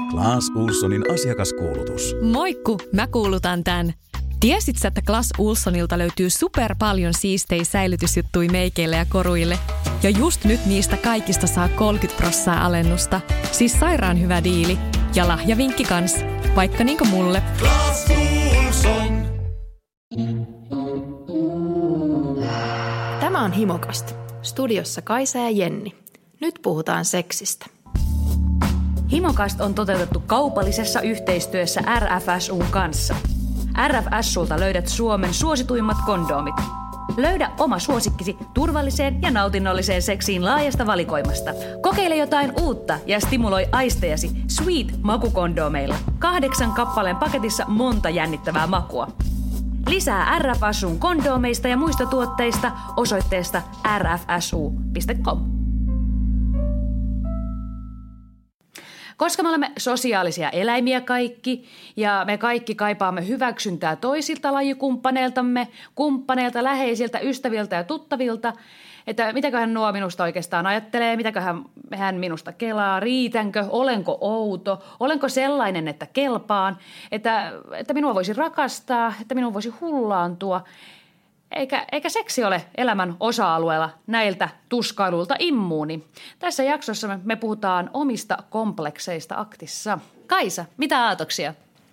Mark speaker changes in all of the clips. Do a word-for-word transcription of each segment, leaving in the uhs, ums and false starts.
Speaker 1: Clas Ohlsonin asiakaskuulutus.
Speaker 2: Moikku, mä kuulutan tän. Tiesit sä, että Clas Ohlsonilta löytyy super paljon siistejä säilytysjuttui meikeille ja koruille? Ja just nyt niistä kaikista saa kolmekymmentä prosenttia alennusta. Siis sairaan hyvä diili. Ja lahjavinkki kans, vaikka niinku mulle.
Speaker 1: Clas Ohlson.
Speaker 3: Tämä on Himokast. Studiossa Kaisa ja Jenni. Nyt puhutaan seksistä.
Speaker 4: Himokast on toteutettu kaupallisessa yhteistyössä R F S U:n kanssa. R F S U:lta löydät Suomen suosituimmat kondoomit. Löydä oma suosikkisi turvalliseen ja nautinnolliseen seksiin laajasta valikoimasta. Kokeile jotain uutta ja stimuloi aistejasi Sweet-makukondoomeilla. Kahdeksan kappaleen paketissa monta jännittävää makua. Lisää R F S U:n kondoomeista ja muista tuotteista osoitteesta r f s u piste com. Koska me olemme sosiaalisia eläimiä kaikki ja me kaikki kaipaamme hyväksyntää toisilta lajikumppaneiltamme, kumppaneilta, läheisiltä, ystäviltä ja tuttavilta, että mitäköhän nuo minusta oikeastaan ajattelee, mitäköhän hän minusta kelaa, riitänkö, olenko outo, olenko sellainen, että kelpaan, että, että minua voisi rakastaa, että minua voisi hullaantua. Eikä, eikä seksi ole elämän osa-alueella näiltä tuskailuilta immuuni. Tässä jaksossa me, me puhutaan omista komplekseista aktissa. Kaisa, mitä aatoksia?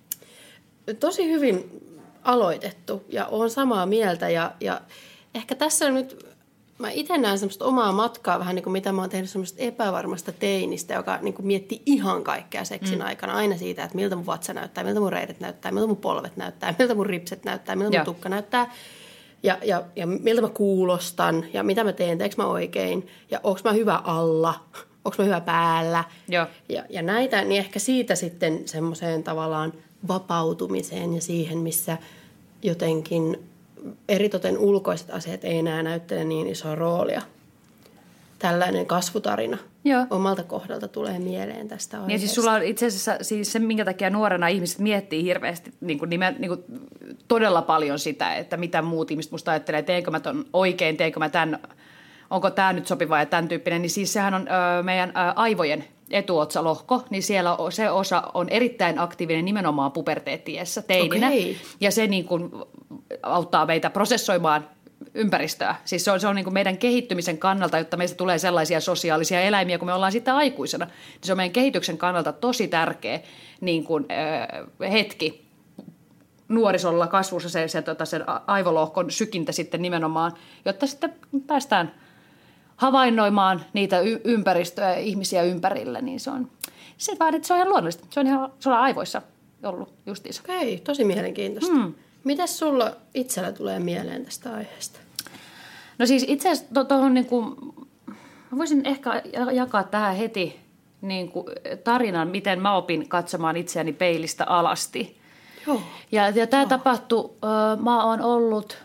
Speaker 3: Tosi hyvin aloitettu ja olen samaa mieltä ja, ja ehkä tässä nyt mä itse näen semmoista omaa matkaa vähän niin kuin mitä mä oon tehnyt semmoista epävarmasta teinistä, joka niin kuin miettii ihan kaikkea seksin mm. aikana. Aina siitä, että miltä mun vatsa näyttää, miltä mun reidet näyttää, miltä mun polvet näyttää, miltä mun ripset näyttää, miltä mun tukka näyttää. Ja, ja, ja miltä mä kuulostan ja mitä mä teen, teekö mä oikein ja onko mä hyvä alla, onko mä hyvä päällä.
Speaker 4: Joo.
Speaker 3: Ja, ja näitä, niin ehkä siitä sitten semmoiseen tavallaan vapautumiseen ja siihen, missä jotenkin eritoten ulkoiset asiat ei enää näyttele niin isoa roolia. Tällainen kasvutarina Joo. omalta kohdalta tulee mieleen tästä aiheesta.
Speaker 4: Ja siis sulla on itse asiassa siis se, minkä takia nuorena ihmiset miettii hirveästi niin kuin nimen, niin kuin todella paljon sitä, että mitä muut ihmiset musta ajattelee, teenkö mä ton oikein, teenkö mä tämän, onko tämä nyt sopiva ja tämän tyyppinen. Niin siis sehän on ö, meidän ö, aivojen etuotsalohko, niin siellä se osa on erittäin aktiivinen nimenomaan puberteettiessä teininä.
Speaker 3: Okay.
Speaker 4: Ja se niin kuin auttaa meitä prosessoimaan ympäristöä. Siis se on, se on niin kuin meidän kehittymisen kannalta, jotta meistä tulee sellaisia sosiaalisia eläimiä, kun me ollaan sitten aikuisena. Se on meidän kehityksen kannalta tosi tärkeä niin kuin, äh, hetki nuorisolla kasvussa, se, se, tota, sen aivolohkon sykintä sitten nimenomaan, jotta sitten päästään havainnoimaan niitä y- ympäristöä ja ihmisiä ympärillä. Niin se on, se vaan, että se on ihan luonnollista. Se on ihan sulla aivoissa ollut justiinsa.
Speaker 3: Okei, tosi mielenkiintoista. Hmm. Mitäs sulla itsellä tulee mieleen tästä aiheesta?
Speaker 4: No siis itse asiassa to, tohon niin kuin, mä voisin ehkä jakaa tähän heti niin kuin tarinan, miten mä opin katsomaan itseäni peilistä alasti.
Speaker 3: Joo.
Speaker 4: Ja, ja tämä tapahtui, mä oon ollut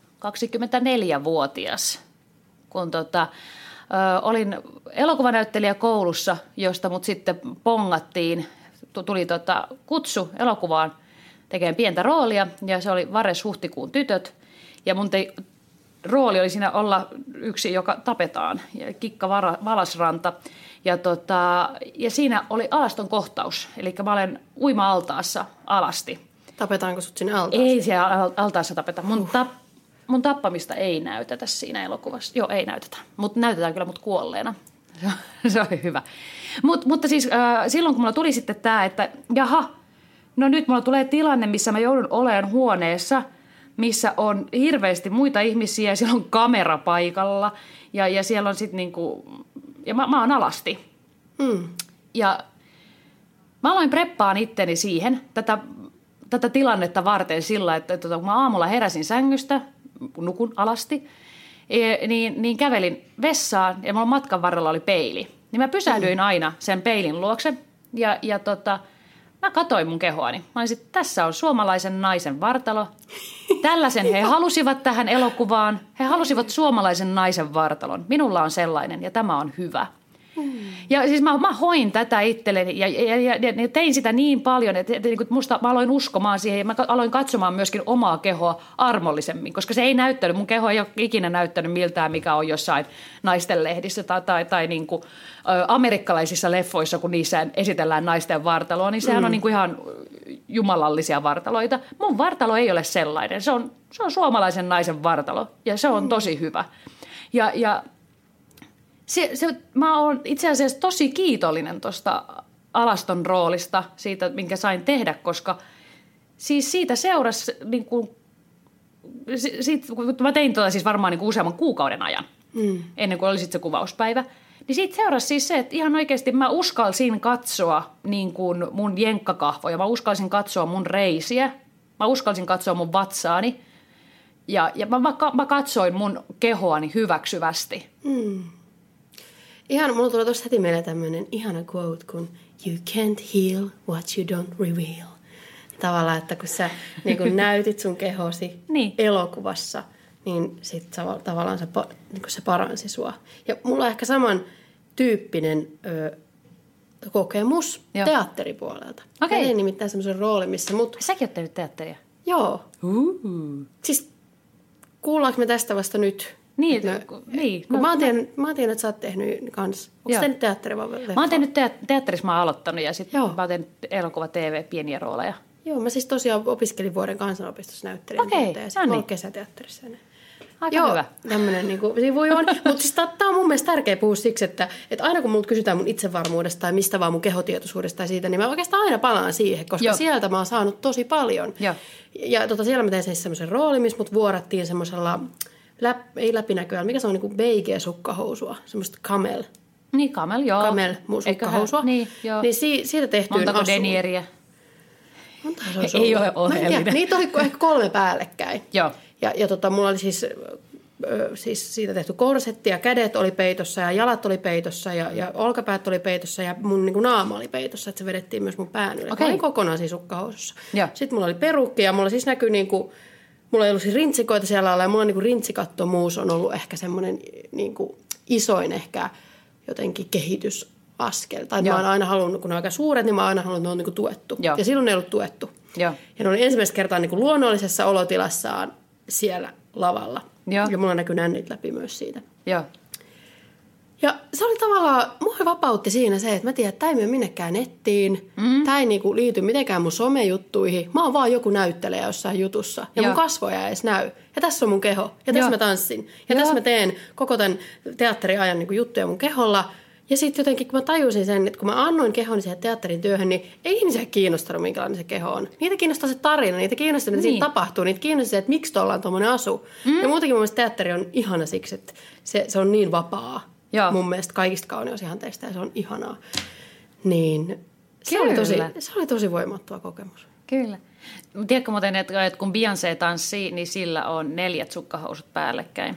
Speaker 4: kaksikymmentäneljävuotias, kun tota, olin elokuvanäyttelijä koulussa, josta mut sitten pongattiin, tuli tota kutsu elokuvaan tekemään pientä roolia, ja se oli Vares Huhtikuun tytöt, ja mun te, rooli oli siinä olla yksi, joka tapetaan, ja Kikka Valasranta, ja, tota, ja siinä oli alaston kohtaus, eli mä olen uima-altaassa alasti.
Speaker 3: Tapetaanko sut sinne altaassa?
Speaker 4: Ei siellä altaassa tapeta, mun, tap, mun tappamista ei näytetä siinä elokuvassa, joo ei näytetä, mutta näytetään kyllä mut kuolleena, se oli hyvä. Mut, mutta siis äh, silloin kun mulla tuli sitten tää, että jaha, no nyt mulla tulee tilanne, missä mä joudun olemaan huoneessa, missä on hirveästi muita ihmisiä ja siellä on kamera paikalla ja, ja siellä on sitten niinku, ja mä, mä oon alasti.
Speaker 3: Hmm.
Speaker 4: Ja mä aloin preppaan itteni siihen, tätä, tätä tilannetta varten sillä, että, että kun mä aamulla heräsin sängystä, nukun alasti, niin, niin kävelin vessaan ja mulla matkan varrella oli peili. Niin mä pysähdyin aina sen peilin luokse ja, ja tota... Mä katoin mun kehoani. Mä olisin, että tässä on suomalaisen naisen vartalo. Tällaisen he halusivat tähän elokuvaan. He halusivat suomalaisen naisen vartalon. Minulla on sellainen ja tämä on hyvä. Ja siis mä, mä hoin tätä itselleni ja, ja, ja, ja tein sitä niin paljon, että, että, että musta, mä aloin uskomaan siihen ja mä aloin katsomaan myöskin omaa kehoa armollisemmin, koska se ei näyttänyt, mun keho ei ole ikinä näyttänyt miltään, mikä on jossain naistenlehdissä tai, tai, tai niin kuin, ä, amerikkalaisissa leffoissa, kun niissä esitellään naisten vartaloa, niin sehän mm. on niin kuin ihan jumalallisia vartaloita. Mun vartalo ei ole sellainen, se on, se on suomalaisen naisen vartalo ja se on mm. tosi hyvä. Ja, ja Se, se, mä oon itse asiassa tosi kiitollinen tuosta alaston roolista, siitä, minkä sain tehdä, koska siis siitä seurasi, niin kuin, siitä, kun mä tein tuota siis varmaan niin kuin useamman kuukauden ajan, mm. ennen kuin oli sitten se kuvauspäivä, niin siitä seurasi siis se, että ihan oikeasti mä uskalsin katsoa niin kuin mun jenkkakahvoja, mä uskalsin katsoa mun reisiä, mä uskalsin katsoa mun vatsaani ja, ja mä, mä, mä katsoin mun kehoani hyväksyvästi.
Speaker 3: Mm. Ihan, mulla tulee tuossa heti mieleen tämmöinen ihana quote, kun you can't heal what you don't reveal. Tavallaan, että kun sä niin kun näytit sun kehosi niin. elokuvassa, niin sit tavallaan se, niin se paransi sua. Ja mulla on ehkä saman tyyppinen ö, kokemus Joo. teatteripuolelta. Okay. Mä tein nimittäin semmoisen roolin, missä mut...
Speaker 4: Säkin oot tehnyt teatteria?
Speaker 3: Joo.
Speaker 4: Uh.
Speaker 3: Siis kuullaanko me tästä vasta nyt?
Speaker 4: Niin,
Speaker 3: mä,
Speaker 4: niin.
Speaker 3: No, mä, oon tehnyt, mä oon tehnyt, että sä oot tehnyt kans. Onko sä tehnyt teatteri vai leffa?
Speaker 4: Mä oon tehnyt teatterissa, mä oon aloittanut ja sitten mä oon tehnyt elokuva, T V, pieniä rooleja.
Speaker 3: Joo, mä siis tosiaan opiskelin vuoden kansanopistossa näyttelijän.
Speaker 4: Okei,
Speaker 3: okay, ja sitten mä oon kesäteatterissa.
Speaker 4: Aika
Speaker 3: Joo,
Speaker 4: hyvä.
Speaker 3: tämmönen niinku sivuju on. Mutta siis tää on mun mielestä tärkeä puhua siksi, että, että aina kun multa kysytään mun itsevarmuudesta tai mistä vaan mun kehotietoisuudesta tai siitä, niin mä oikeastaan aina palaan siihen, koska Joo. sieltä mä oon saanut tosi paljon. Joo. Ja tota, siellä mä tein siis semmoisen roolin, missä mut vuorattiin semmoisella... Läp, ei läpinäkyä, mikä se on niinku beige-sukkahousua, semmoista camel.
Speaker 4: Niin, camel, joo.
Speaker 3: Camel sukkahousua.
Speaker 4: Niin, joo.
Speaker 3: Niin si, siitä tehtyyn
Speaker 4: Montako
Speaker 3: asuun.
Speaker 4: denieriä?
Speaker 3: Montahan se olisi
Speaker 4: Ei
Speaker 3: ollut.
Speaker 4: ole oleellinen.
Speaker 3: Niitä oli ehkä kolme päällekkäin.
Speaker 4: Joo.
Speaker 3: Ja, ja tota, mulla oli siis, ö, siis siitä tehty korsetti ja kädet oli peitossa ja jalat oli peitossa ja, ja olkapäät oli peitossa ja mun niin kuin naama oli peitossa, että se vedettiin myös mun pään ylle. Okay. Mä olin kokonaan siis sukkahousussa. Joo. Sitten mulla oli perukki ja mulla siis näkyy niin kuin... Mulla ei ollut siis rintsikoita siellä alla ja mulla niin rintsikattomuus on ollut ehkä semmoinen niin isoin ehkä jotenkin kehitysaskel. Tai mä oon aina halunnut, kun ne on aika suuret, niin mä oon aina halunnut, että ne on niin tuettu. Joo. Ja silloin ne ei ollut tuettu. Joo. Ja ne oli ensimmäistä kertaa niin luonnollisessa olotilassaan siellä lavalla. Joo. Ja mulla näkyy nännit läpi myös siitä. Joo. Ja se oli tavallaan, mua vapautti siinä se, että mä tiedän, että tämä ei mene minnekään nettiin. Mm. Tämä ei niinku liity mitenkään mun somejuttuihin. Mä oon vaan joku näyttelijä jossain jutussa. Ja Joo. mun kasvoja ei edes näy. Ja tässä on mun keho. Ja tässä Joo. mä tanssin. Ja Joo. tässä mä teen koko tämän teatteriajan niinku juttuja mun keholla. Ja sitten jotenkin, kun mä tajusin sen, että kun mä annoin kehoni siihen teatterin työhön, niin ei ihmisiä kiinnostanut, minkälainen se keho on. Niitä kiinnostaa se tarina, niitä kiinnostaa, mitä niin. siinä tapahtuu. Niitä kiinnostaa se, että miksi tuolla on tuommoinen asu. Mm. Ja muutenkin mun mielestä teatteri on ihana siksi, että se, se on niin vapaa. Joo. Mun mielestä kaikista kauneusihanteista ja se on ihanaa. Niin se oli, tosi, se oli tosi voimattava kokemus.
Speaker 4: Kyllä. Tiedätkö muuten, että kun Beyoncé tanssii, niin sillä on neljät sukkahousut päällekkäin?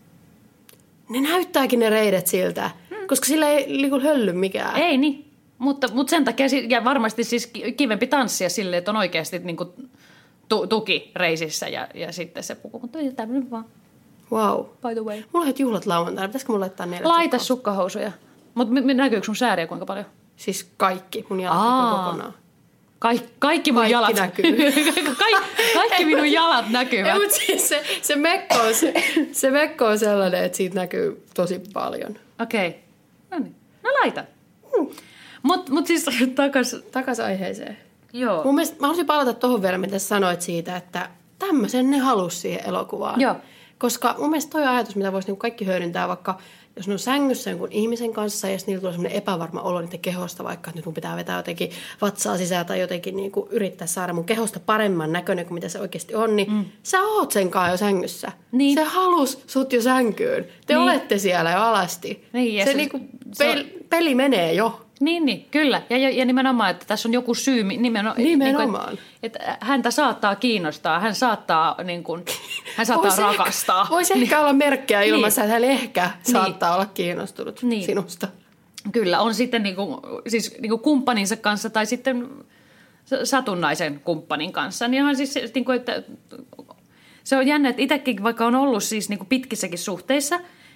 Speaker 3: Ne näyttääkin ne reidet siltä, hmm. koska sillä ei liiku hölly mikään.
Speaker 4: Ei niin, mutta, mutta sen takia ja varmasti siis kivempi tanssia silleen, että on oikeasti niin kuin tu, tuki reisissä ja, ja sitten se puku. Mutta ei tämmöinen vaan.
Speaker 3: Wow.
Speaker 4: By the way.
Speaker 3: Mulla on juhlat lauantaina. Pitäisikö mun laittaa neljät
Speaker 4: Laita sukkahousuja. Mutta näkyykö sun sääriä kuinka paljon?
Speaker 3: Siis kaikki. Mun jalat näkyy kokonaan.
Speaker 4: Kaik, kaikki mun
Speaker 3: kaikki
Speaker 4: jalat
Speaker 3: näkyy.
Speaker 4: Ka- kaikki minun jalat näkyvät.
Speaker 3: Mutta siis se, se, mekko on, se, se mekko on sellainen, että siitä näkyy tosi paljon.
Speaker 4: Okei. Okay. No niin. No laita. Hmm. Mutta mut siis takas...
Speaker 3: Takas aiheeseen.
Speaker 4: Joo.
Speaker 3: Mun mielestä mä haluaisin palata tuohon vielä, mitä sanoit siitä, että tämmöisen ne halusi siihen elokuvaan.
Speaker 4: Joo.
Speaker 3: Koska mun mielestä toi ajatus, mitä voisi niinku kaikki hyödyntää, vaikka jos ne on sängyssä jonkun ihmisen kanssa ja niillä tulee semmoinen epävarma olo niiden kehosta, vaikka että nyt mun pitää vetää jotenkin vatsaa sisään tai jotenkin niinku yrittää saada mun kehosta paremman näköinen kuin mitä se oikeasti on, niin mm. sä oot senkaan jo sängyssä. Niin. Se halus sut jo sänkyyn. Te niin. olette siellä jo alasti.
Speaker 4: Niin,
Speaker 3: se,
Speaker 4: se
Speaker 3: niinku pel, peli menee jo.
Speaker 4: Niin, niin, kyllä. Ja, ja, ja nimenomaan, että tässä on joku syy, nimenomaan,
Speaker 3: nimenomaan.
Speaker 4: Niin kuin, että, että häntä saattaa kiinnostaa, hän saattaa, niin kuin, hän saattaa vois rakastaa.
Speaker 3: Ehkä, voisi ehkä olla merkkejä ilmassa, niin. että hän ehkä niin. saattaa olla kiinnostunut niin. sinusta.
Speaker 4: Kyllä, on sitten niin kuin, siis, niin kuin kumppaninsa kanssa tai sitten satunnaisen kumppanin kanssa. Niin onhan siis, niin kuin, että se on jännä, että itsekin vaikka on ollut siis niin kuin pitkissäkin suhteissa,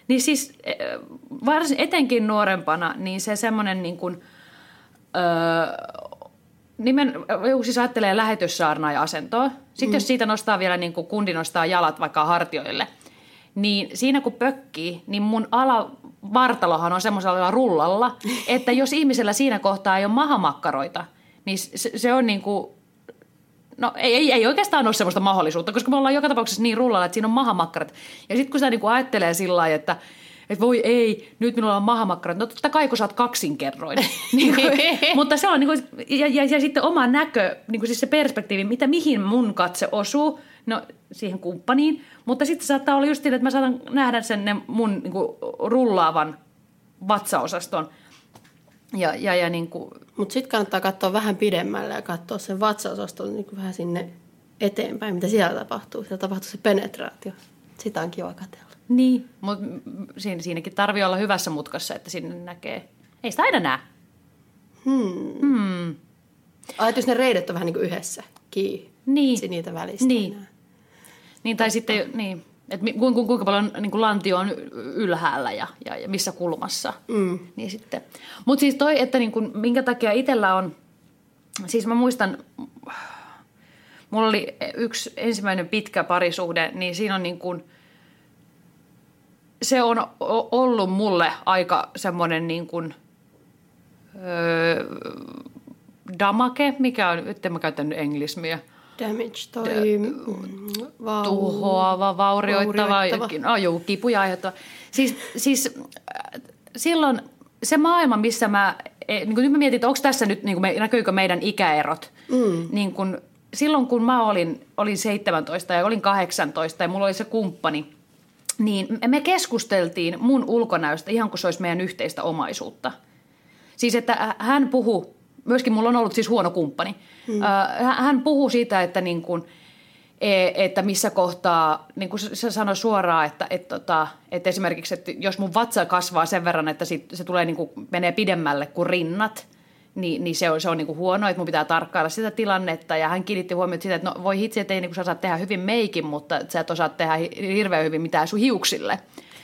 Speaker 4: Niin siis varsin etenkin nuorempana, niin se semmoinen niin kuin, öö, nimen, siis ajattelee lähetyssaarnaaja-asentoa. Sitten mm. jos siitä nostaa vielä, niin kuin kundi nostaa jalat vaikka hartioille, niin siinä kun pökkii, niin mun alavartalohan on semmoisella rullalla, että jos ihmisellä siinä kohtaa ei ole mahamakkaroita, niin se, se on niin kuin, no ei, ei, ei oikeastaan ole semmoista mahdollisuutta, koska me ollaan joka tapauksessa niin rullalla, että siinä on mahamakkarat. Ja sitten kun sitä niin kuin ajattelee sillä lailla, että että voi ei, nyt minulla on mahamakkarat. No totta kai, kun sä oot kaksinkerroin. niin kuin, mutta se on, niin kuin, ja, ja, ja sitten oma näkö, niin kuin siis se perspektiivi, mitä, mihin mun katse osuu, no siihen kumppaniin. Mutta sitten saattaa olla just niin, että mä saatan nähdä sen ne mun niin kuin, rullaavan vatsaosaston. Ja, ja, ja niin kuin...
Speaker 3: Mutta sitten kannattaa katsoa vähän pidemmälle ja katsoa sen vatsaosaston niin kuin vähän sinne eteenpäin, mitä siellä tapahtuu. Siellä tapahtuu se penetraatio. Sitä on kiva katsella.
Speaker 4: Niin, mutta siinä, siinäkin tarvii olla hyvässä mutkassa, että sinne näkee. Ei sitä aina näe.
Speaker 3: Hmm.
Speaker 4: Hmm.
Speaker 3: Ai, jos ne reidet on vähän niin kuin yhdessä kiinni.
Speaker 4: Niin.
Speaker 3: Niitä välistä.
Speaker 4: Niin. Niin, tai sitten, niin, että kuinka, kuinka paljon niin kuin lantio on ylhäällä ja, ja, ja missä kulmassa.
Speaker 3: Mm.
Speaker 4: Niin sitten. Mutta siis toi, että niin kuin, minkä takia itsellä on, siis mä muistan, mulla oli yksi ensimmäinen pitkä parisuhde, niin siinä on niin kuin, se on ollut mulle aika semmoinen niin kuin, öö, damage, mikä on, nyt en mä käyttänyt englismiä.
Speaker 3: Damage toi vau,
Speaker 4: tuhoava, vaurioittava,
Speaker 3: vaurioittava.
Speaker 4: No, juu, kipuja aiheuttava. Siis, siis silloin se maailma, missä mä, niin kuin nyt mä mietin, että onko tässä nyt, niin kuin, näkyykö meidän ikäerot,
Speaker 3: mm.
Speaker 4: niin kuin, silloin kun mä olin, olin seitsemäntoista ja olin kahdeksantoista ja mulla oli se kumppani, niin me keskusteltiin mun ulkonäöstä ihan kuin se olisi meidän yhteistä omaisuutta. Siis että hän puhui, myöskin mulla on ollut siis huono kumppani, hmm. hän puhui siitä, että, niin kuin, että missä kohtaa, niin kuin se sanoi suoraan, että, että, että esimerkiksi että jos mun vatsa kasvaa sen verran, että se tulee niin kuin, menee pidemmälle kuin rinnat, niin, niin se on, se on niin kuin huono, että mun pitää tarkkailla sitä tilannetta. Ja hän kiinnitti huomiota siitä, että no voi hitsi, että ei niin kuin sä osaat tehdä hyvin meikin, mutta sä et osaa tehdä hirveän hyvin mitään sun hiuksille.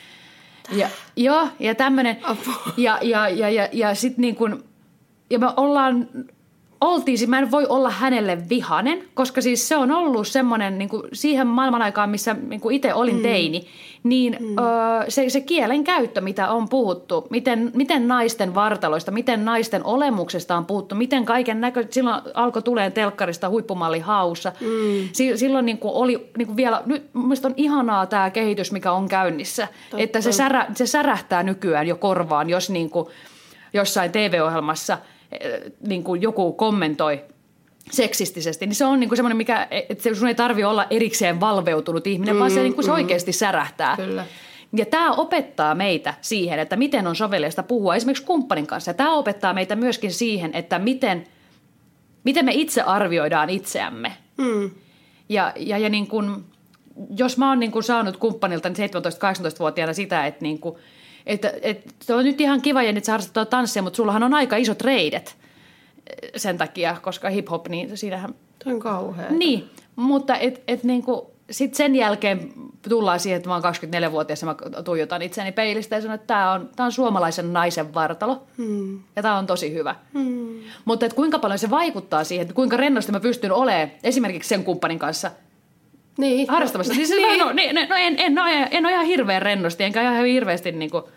Speaker 4: Ja, joo, ja tämmöinen. Ja, ja, ja, ja, ja sitten niin kuin, ja me ollaan, oltiin, mä en voi olla hänelle vihanen, koska siis se on ollut semmoinen niin kuin siihen maailman aikaan, missä niin kuin itse olin mm. teini, niin mm. öö, se, se kielen käyttö, mitä on puhuttu, miten, miten naisten vartaloista, miten naisten olemuksesta on puhuttu, miten kaiken näkö, silloin alkoi tuleen telkkarista huippumalli haussa. Mm. Si, silloin niin kuin oli niin kuin vielä, nyt mielestäni on ihanaa tämä kehitys, mikä on käynnissä, Totta. että se, särä, se särähtää nykyään jo korvaan, jos niin kuin jossain T V-ohjelmassa niin kuin joku kommentoi seksistisesti, niin se on niin kuin semmoinen, mikä, että sun ei tarvitse olla erikseen valveutunut ihminen, mm, vaan se, niin kuin se oikeasti särähtää.
Speaker 3: Kyllä.
Speaker 4: Ja tämä opettaa meitä siihen, että miten on sovellista puhua esimerkiksi kumppanin kanssa. Ja tämä opettaa meitä myöskin siihen, että miten, miten me itse arvioidaan itseämme.
Speaker 3: Mm.
Speaker 4: Ja, ja, ja niin kuin, jos mä oon niin kuin saanut kumppanilta niin seitsemäntoista-kahdeksantoista-vuotiaana sitä, että niin kuin, Että, että se on nyt ihan kiva, Jenni, että sä harrastat tanssia, mutta sullahan on aika isot reidet sen takia, koska hip-hop, niin siinähän...
Speaker 3: Toi on kauhea.
Speaker 4: Niin, mutta et, et niinku, sitten sen jälkeen tullaan siihen, että mä oon kaksikymmentäneljä-vuotias ja mä tuijotan itseäni peilistä ja sanon, että tää on, tää on suomalaisen naisen vartalo
Speaker 3: hmm.
Speaker 4: ja tää on tosi hyvä.
Speaker 3: Hmm.
Speaker 4: Mutta et kuinka paljon se vaikuttaa siihen, että kuinka rennosti mä pystyn olemaan esimerkiksi sen kumppanin kanssa
Speaker 3: niin.
Speaker 4: harrastamassa. Siis,
Speaker 3: niin.
Speaker 4: no, no, no en, en, en, en ole ihan hirveän rennosti, enkä ihan hirveästi niin kuin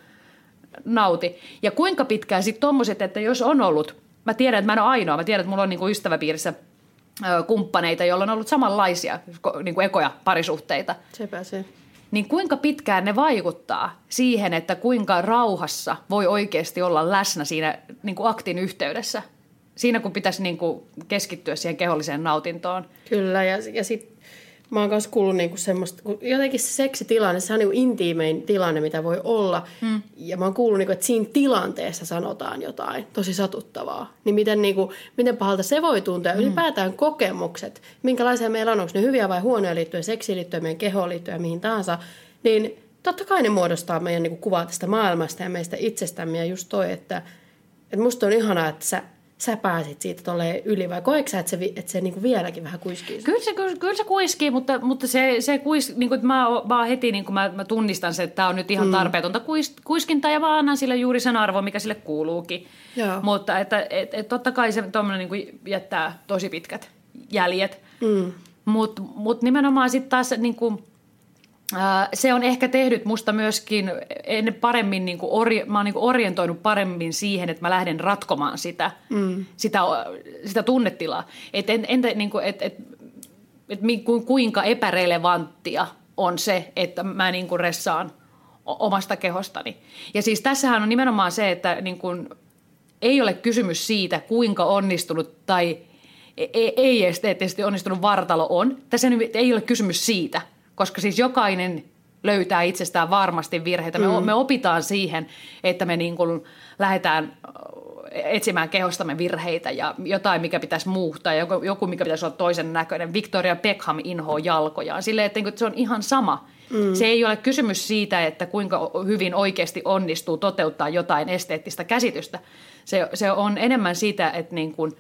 Speaker 4: nauti. Ja kuinka pitkään sitten tommoset, että jos on ollut, mä tiedän, että mä en ole ainoa, mä tiedän, että mulla on niin kuin ystäväpiirissä ö, kumppaneita, joilla on ollut samanlaisia niin kuin ekoja parisuhteita.
Speaker 3: Sepä se.
Speaker 4: Niin kuinka pitkään ne vaikuttaa siihen, että kuinka rauhassa voi oikeasti olla läsnä siinä niin kuin aktin yhteydessä. Siinä kun pitäisi niin kuin keskittyä siihen keholliseen nautintoon.
Speaker 3: Kyllä, ja, ja sitten mä oon kanssa kuullut niinku semmoista, jotenkin se seksitilanne, se on niinku intiimein tilanne, mitä voi olla. Mm. Ja mä oon kuullut, niinku, että siinä tilanteessa sanotaan jotain tosi satuttavaa. Niin miten, niinku, miten pahalta se voi tuntua. Mm. Ylipäätään kokemukset, minkälaisia meillä on, onko ne hyviä vai huonoja liittyen seksiin, liittyen meidän kehoon, liittyen mihin tahansa. Niin totta kai ne muodostaa meidän niinku kuvaa tästä maailmasta ja meistä itsestämme. Ja just toi, että, että musta on ihanaa, että sä, sä pääsit siitä tolleen yli vai koetko sä, että se, että se niinku vieläkin vähän kuiskii?
Speaker 4: Kyllä se, kyllä, kyllä se kuiskii, mutta, mutta se, se kuis, niin kuin, mä, mä heti niin kuin mä, mä tunnistan sen, että tämä on nyt ihan tarpeetonta kuis, kuiskintaa ja mä annan sille juuri sen arvon, mikä sille kuuluukin. Joo. Mutta että, et, et, totta kai se tuommoinen niin kuin jättää tosi pitkät jäljet, mm. mutta mut nimenomaan sitten taas niin kuin, ää, se on ehkä tehnyt musta myöskin en paremmin, niin kuin ori, mä oon niin kuin orientoinut paremmin siihen, että mä lähden ratkomaan sitä, mm. sitä, sitä tunnetilaa. Että en, entä, niin kuin, et, et, et, kuinka epärelevanttia on se, että mä niin kuin ressaan omasta kehostani. Ja siis tässähän on nimenomaan se, että niin kuin, ei ole kysymys siitä, kuinka onnistunut tai ei esteettisesti onnistunut vartalo on. Tässä ei ole kysymys siitä, koska siis jokainen löytää itsestään varmasti virheitä. Me, mm. me opitaan siihen, että me niin kuin lähdetään etsimään kehostamme virheitä ja jotain, mikä pitäisi muuttaa, joku, joku mikä pitäisi olla toisen näköinen. Victoria Beckham inhoaa jalkojaan. Silleen, että se on ihan sama. Mm. Se ei ole kysymys siitä, että kuinka hyvin oikeasti onnistuu toteuttaa jotain esteettistä käsitystä. Se, se on enemmän siitä, että niin kuin,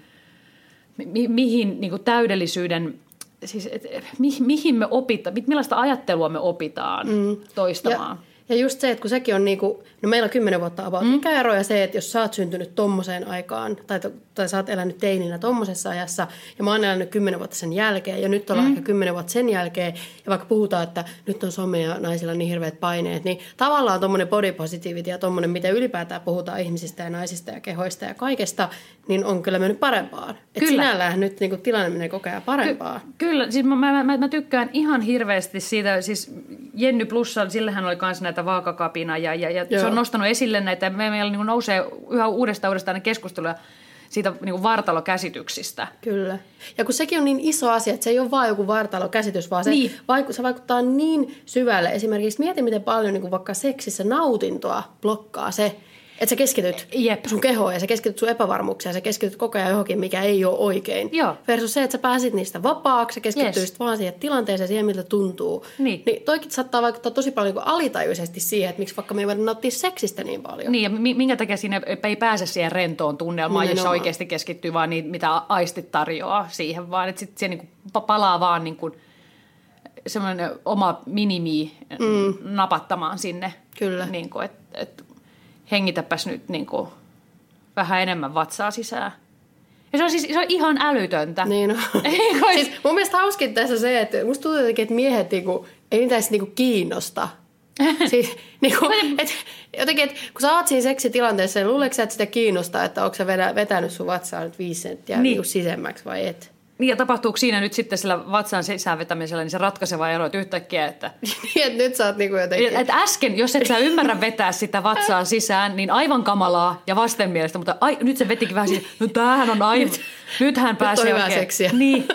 Speaker 4: mi, mihin niin kuin täydellisyyden, siis et, mi, mihin me opitaan, millaista ajattelua me opitaan mm. toistamaan.
Speaker 3: Ja, ja just se, että kun sekin on niin kuin, no meillä on kymmenen vuotta about mm. ikäero ja se, että jos sä oot syntynyt tommoseen aikaan tai, tai sä oot elänyt teininä tommosessa ajassa ja mä oon elänyt kymmenen vuotta sen jälkeen ja nyt ollaan mm. ehkä kymmenen vuotta sen jälkeen ja vaikka puhutaan, että nyt on some ja naisilla on niin hirveät paineet, niin tavallaan tommonen body positivity ja tommonen, miten ylipäätään puhutaan ihmisistä ja naisista ja kehoista ja kaikesta, niin on kyllä mennyt parempaan. Että sinällään nyt niin kuin tilanne menee koko ajan parempaan.
Speaker 4: Ky- kyllä, siis mä, mä, mä, mä tykkään ihan hirveästi siitä, siis Jenny Plussa, sillähän oli myös näitä vaakakapina ja, ja, ja se on nostanut esille näitä, meillä niin nousee yhä uudestaan uudestaan keskusteluja siitä niin vartalokäsityksistä.
Speaker 3: Kyllä. Ja kun sekin on niin iso asia, että se ei ole vaan joku vartalokäsitys, vaan se, niin. vaiku, se vaikuttaa niin syvälle. Esimerkiksi mieti, miten paljon niin kuin vaikka seksissä nautintoa blokkaa se, että sä keskityt Jep. sun kehoon ja sä keskityt sun epävarmuuksiin ja sä keskityt koko ajan johonkin, mikä ei ole oikein. Joo. Versus se, että sä pääsit niistä vapaaksi, sä keskittyisit yes. vaan siihen tilanteeseen, siihen miltä tuntuu. Niin. Niin toikin saattaa vaikuttaa tosi paljon niin alitajuisesti siihen, että miksi vaikka me ei voida nauttia seksistä niin paljon. Niin ja
Speaker 4: minkä takia siinä ei pääse siihen rentoon tunnelmaan, niin jossa oikeasti keskittyy vaan niitä, mitä aistit tarjoaa siihen, vaan että sitten se niin kuin palaa vaan niin kuin semmoinen oma minimi mm. napattamaan sinne.
Speaker 3: Kyllä.
Speaker 4: Niin kuin, että et, hengitäpäs nyt niin kuin vähän enemmän vatsaa sisään. Ja se on siis se on ihan älytöntä.
Speaker 3: Niin on. Siis mun mielestä hauskin tässä se, että musta tuntuu jotenkin, että miehet niinku, ei niitä edes niinku kiinnosta. Siis niinku, et, jotenkin, että kun sä oot siinä seksitilanteessa, niin luuleeko sä, että sitä kiinnostaa, että onko sä vetänyt sun vatsaa nyt viisi senttiä niin. niinku sisemmäksi vai et?
Speaker 4: Niin ja tapahtuuko siinä nyt sitten sillä vatsan sisäänvetämisellä niin se ratkaiseva ero, että yhtäkkiä, että...
Speaker 3: niin, että nyt sä oot niinku jotenkin...
Speaker 4: Että äsken, jos et sä ymmärrä vetää sitä vatsaa sisään, niin aivan kamalaa ja vastenmielistä, mutta ai, nyt se vetikin vähän siihen, no tämähän on aivan... Nyt, nyt hän pääsee
Speaker 3: oikein... Nyt on seksiä.
Speaker 4: Niin.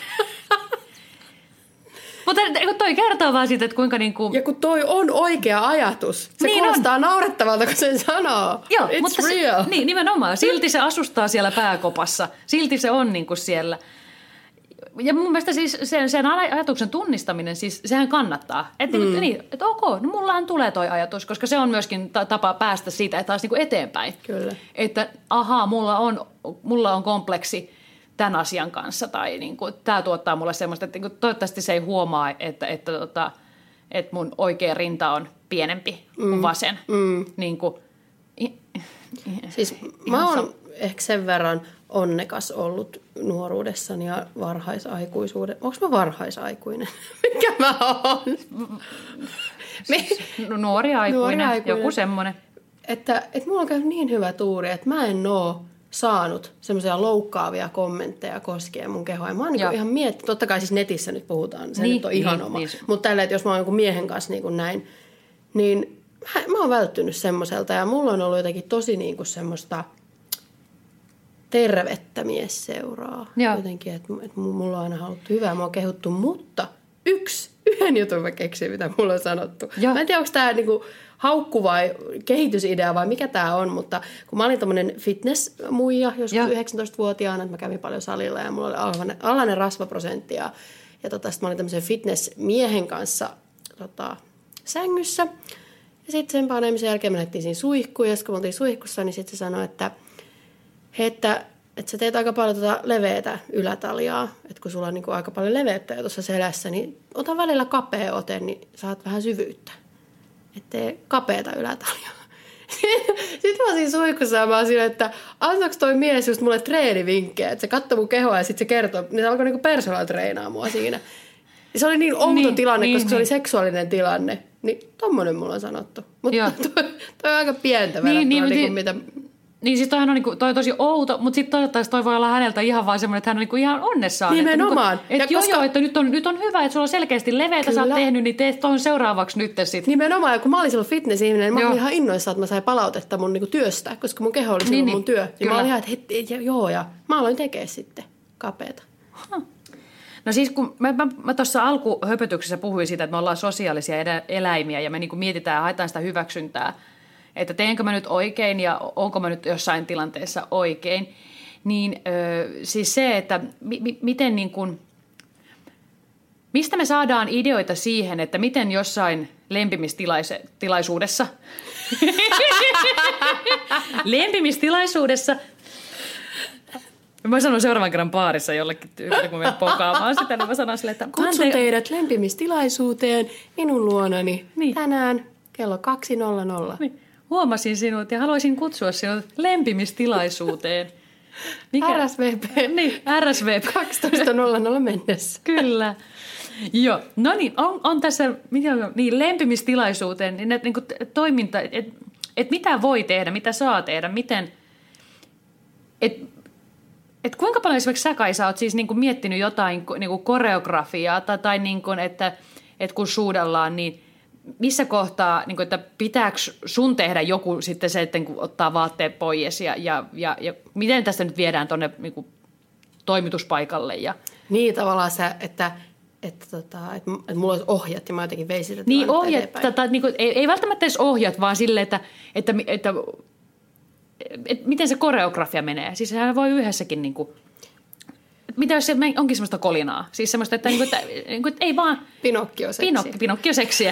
Speaker 4: Mutta toi kertoo vaan siitä, että kuinka niinku...
Speaker 3: Ja kun toi on oikea ajatus. Se niin kuulostaa on. naurettavalta, kun sen sanoo.
Speaker 4: Joo,
Speaker 3: It's
Speaker 4: mutta
Speaker 3: real.
Speaker 4: Se, niin, nimenomaan. Silti se asustaa siellä pääkopassa. Silti se on niinku siellä... Ja mun mielestä siis sen, sen ajatuksen tunnistaminen, siis sehän kannattaa. Että mm. niin, et ok, no mullahan tulee toi ajatus, koska se on myöskin tapa päästä siitä, että taas niinku eteenpäin.
Speaker 3: Kyllä.
Speaker 4: Että ahaa, mulla on, mulla on kompleksi tämän asian kanssa tai niinku, tämä tuottaa mulle semmoista, että niinku, toivottavasti se ei huomaa, että, että, että, että mun oikea rinta on pienempi kuin mm. vasen. Mm. Niinku,
Speaker 3: siis mä oon ehkä sen verran onnekas ollut nuoruudessani ja varhaisaikuisuuden. Onko mä varhaisaikuinen? Mikä mä oon?
Speaker 4: Siis, nuori aikuinen, nuori aikuinen, joku semmoinen.
Speaker 3: Että, että mulla on käynyt niin hyvä tuuri, että mä en oo saanut semmoisia loukkaavia kommentteja koskien mun kehoa. Mä oon niin ihan miettinyt, totta kai siis netissä nyt puhutaan, se niin, nyt on ihan niin, oma. Niin. Mutta tällä, että jos mä oon jonkun miehen kanssa niin kuin näin, niin mä, mä oon välttynyt semmoiselta ja mulla on ollut jotenkin tosi niin kuin semmoista tervettä miesseuraa. Joo. Jotenkin, että, että mulla on aina haluttu hyvää, mä oon kehuttu, mutta yksi, yhden jutun mä keksin, mitä mulla on sanottu. Joo. Mä en tiedä, onko tää niinku haukku vai kehitysidea vai mikä tää on, mutta kun mä olin tommonen fitness-muija joskus Joo. yhdeksäntoistavuotiaana, että mä kävin paljon salilla ja mulla oli alhainen, alhainen rasvaprosentti ja, ja tota, sit mä olin tämmöisen fitness-miehen kanssa tota, sängyssä. Ja sitten sen paneemisen jälkeen me lähdettiin siinä suihkuun ja kun me oltiin suihkussa, niin sitten se sanoi, että He, että että sä teet aika paljon tuota leveätä ylätaljaa, että kun sulla on niin kuin aika paljon leveyttä jo tuossa selässä, niin ota välillä kapea ote, niin saat vähän syvyyttä. Että tee kapeata ylätaljaa. Sitten mä siinä suihkussa mä oon siinä, että antaako toi mies just mulle treenivinkkejä, että se katsoi mun kehoa ja sitten se kertoo, niin se alkoi niinku personal treenaa mua siinä. Ja se oli niin outo niin, tilanne, niin, koska niin. se oli seksuaalinen tilanne. Niin tommonen mulla on sanottu. Mutta toi, toi on aika pientä verrattuna, niin, niin, niin, mitä...
Speaker 4: Niin siis toihan on niinku, toi tosi outo, mutta sitten toivottavasti toi voi olla häneltä ihan vaan semmoinen, että hän on niinku ihan onnessaan.
Speaker 3: Nimenomaan.
Speaker 4: Että, niinku, et joo koska... joo, että nyt on, nyt on hyvä, että sulla on selkeästi leveätä sä oot tehnyt, niin teet tuon seuraavaksi nyt sitten.
Speaker 3: Nimenomaan, ja kun mä olin silloin fitness-ihminen, niin mä olin ihan innoissaan, että mä sain palautetta mun niinku työstä, koska mun keho oli silloin niin, mun työ. Niin kyllä. Mä olin ihan, että heti, joo, ja mä aloin tekemään sitten kapeata.
Speaker 4: Huh. No siis kun mä, mä, mä tuossa alkuhöpötyksessä puhuin siitä, että me ollaan sosiaalisia eläimiä ja me niinku mietitään ja haetaan sitä hyväksyntää, että teenkö mä nyt oikein ja onko mä nyt jossain tilanteessa oikein, niin ö, siis se, että mi, mi, miten niin kuin, mistä me saadaan ideoita siihen, että miten jossain lempimistilaisuudessa, lempimistilaisuudessa, mä sanon seuraavan kerran baarissa jollekin tyypille, kun menen pokaamaan sitä, niin mä sanon sille, että...
Speaker 3: Kutsun te... teidät lempimistilaisuuteen minun luonani niin. tänään kello kaksi nolla nolla.
Speaker 4: Niin. Huomasin sinut ja haluaisin kutsua sinut lempimistilaisuuteen.
Speaker 3: Mikä? R S V P.
Speaker 4: Niin, R S V P.
Speaker 3: kaksitoista nolla nolla mennessä.
Speaker 4: Kyllä. Joo, no niin, on, on tässä niin, lempimistilaisuuteen niin, niin kuin toiminta, että et mitä voi tehdä, mitä saa tehdä, miten, että et kuinka paljon esimerkiksi sä Kai, sä oot siis niin kuin miettinyt jotain niin kuin koreografiaa tai, tai niin kuin, että, että kun suudellaan, niin missä kohtaa, niin kuin, että pitääkö sun tehdä joku sitten se, että kun ottaa vaatteet pois ja, ja, ja, ja miten tästä nyt viedään tuonne niin kuin toimituspaikalle? Ja...
Speaker 3: Niin tavallaan se, että, että, tota, että, että mulla olisi ohjat ja mä jotenkin veisin sitä
Speaker 4: niin, ohjat, tai, niin kuin, ei, ei välttämättä edes ohjat, vaan silleen, että, että, että, että, että miten se koreografia menee. Siis sehän voi yhdessäkin... Niin kuin, mitä jos se onkin semmoista kolinaa? Siis semmoista, että, niinku, että, niinku, että ei vaan...
Speaker 3: Pinokkioseksiä.
Speaker 4: Pinok, Pinokkioseksiä.